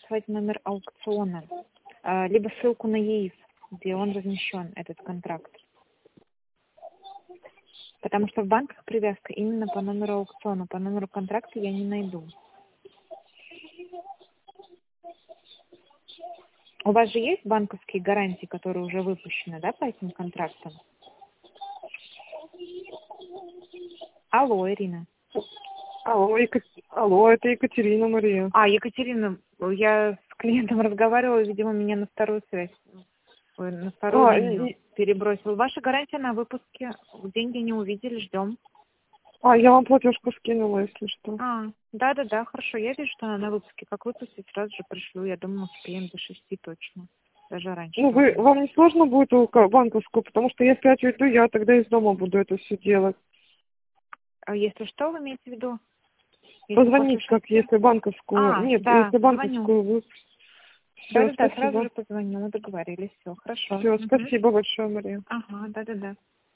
прислать номер аукциона, либо ссылку на ЕИФ, где он размещен, этот контракт. Потому что в банках привязка именно по номеру аукциона. По номеру контракта я не найду. У вас же есть банковские гарантии, которые уже выпущены, да, по этим контрактам? Алло, Ирина. Алло, Алло, это Екатерина Мария. Екатерина, я с клиентом разговаривала, видимо, меня на вторую связь, на вторую линию перебросила. Ваша гарантия на выпуске, деньги не увидели, ждем. Я вам платежку скинула, если что. Да, хорошо, я вижу, что она на выпуске. Как выпустить, сразу же пришлю. Я думаю, успеем до 6 точно. Даже раньше. Ну, вам не сложно будет банковскую, потому что если я уйду, я тогда из дома буду это все делать. А если что, вы имеете в виду? Позвонить как, если банковскую. Нет, да, если банковскую вы... Все, Да, спасибо. сразу же позвоню, договорились, все, хорошо. Все, спасибо большое, Мария. Да.